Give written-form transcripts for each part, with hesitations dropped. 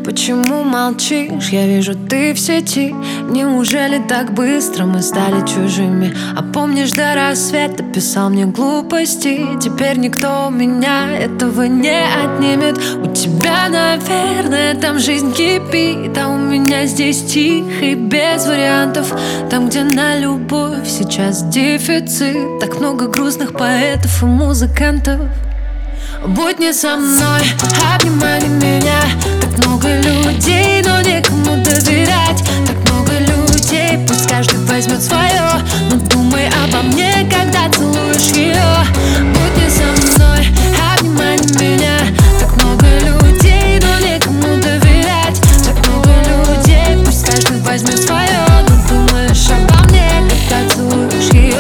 Почему молчишь? Я вижу, ты в сети. Неужели так быстро мы стали чужими? А помнишь, до рассвета писал мне глупости? Теперь никто у меня этого не отнимет. У тебя, наверное, там жизнь кипит, а у меня здесь тихо и без вариантов. Там, где на любовь сейчас дефицит. Так много грустных поэтов и музыкантов. Будь не со мной, обнимай меня. Так много людей, но некому доверять. Так много людей, пусть каждый возьмет свое. Но думай обо мне, когда целуешь ее. Будь не со мной, обнимай меня. Так много людей, но некому доверять. Так много людей, пусть каждый возьмет свое. Но думаешь обо мне, когда целуешь ее.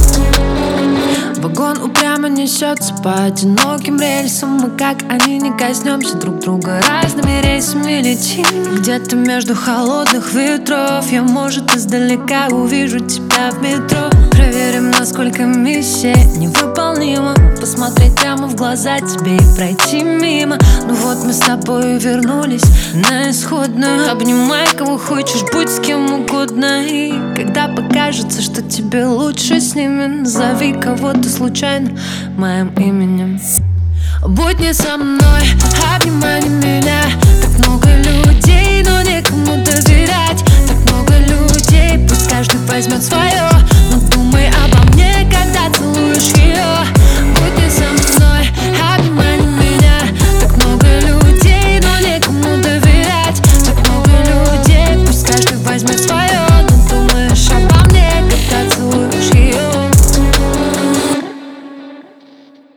Вагон упрямо несется по одиноким рельсам. Мы, как они, не коснемся друг друга. Разными рейсами летим. Где-то между холодных ветров я, может, издалека увижу тебя в метро. Проверим, насколько миссия невыполнима. Посмотреть прямо в глаза тебе и пройти мимо. Ну вот мы с тобой вернулись на исходную. Обнимай кого хочешь, будь с кем угодно. И когда покажется, что тебе лучше с ними, назови кого-то случайно моим именем. Будь не со мной, обнимай меня. Так много людей, но некому доверять. Так много людей, пусть каждый возьмет свое.